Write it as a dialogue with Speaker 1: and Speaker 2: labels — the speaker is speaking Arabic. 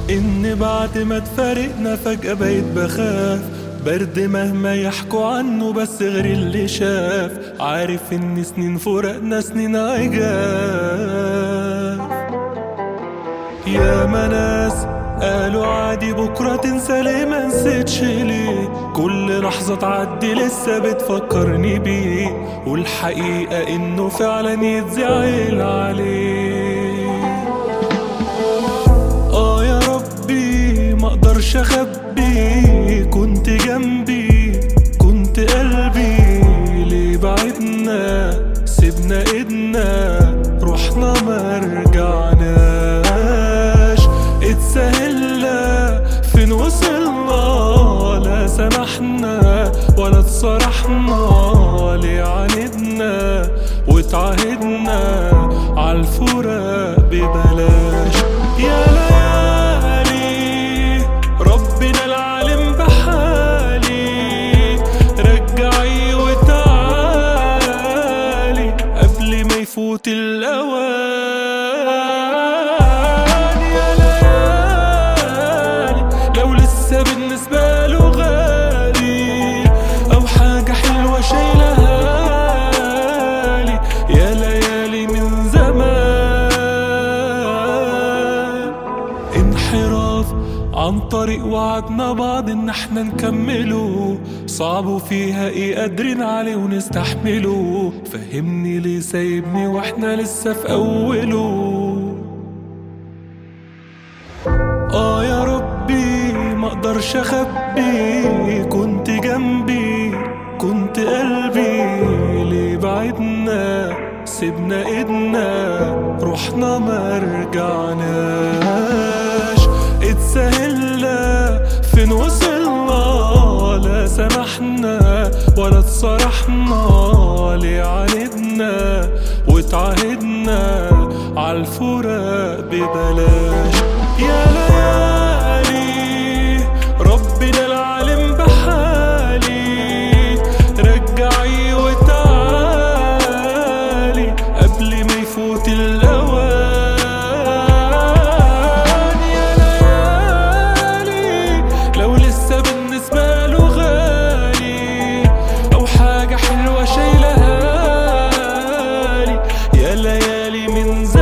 Speaker 1: إن بعد ما تفارقنا فجأة بقيت بخاف، برد مهما يحكوا عنه بس غير اللي شاف، عارف إن سنين فراقنا سنين عجاف. يا ناس قالوا عادي بكرة تنسى، ليه ما نسيتش ليه؟ كل لحظة تعدي لسه بتفكرني بيه، والحقيقة إنه فعلا يتزعل عليه. يا ربي مقدرش أخبي، كنت جنبي كنت قلبي، ليه بعدنا سيبنا ايدنا رحنا مرجعناش، اتسهلنا فين وصلنا، لا سمحنا ولا اتصرحنا، ليه عاندنا واتعهدنا عالفراق ببلاش. يا ليالي ربنا العالم بحالي، رجعي وتعالي قبل ما يفوت الأوان. يا ليالي لو لسه بالنسبة له غالي، أو حاجة حلوة شايلها لي، يا ليالي من زمان. انحراف عن طريق وعدنا بعض ان احنا نكمله، صعب وفيها ايه قادرين عليه ونستحمله، فهمني ليه سايبني واحنا لسه في اوله. يا ربي مقدرش اخبي، كنت جنبي كنت قلبي، ليه بعدنا سيبنا ايدنا رحنا مرجعناش، اتسهلنا فين وصلنا، لا سمحنا ولا اتصرحنا، ليه عاندنا واتعهدنا عالفراق ببلاش. يا ليالي ربنا العالم بحالي، رجعي وتعالي قبل ما يفوت الأوان. يا ليالي لو لسه بالنسبة له غالي، أو حاجة حلوة شايلها لي، يا ليالي من زمان.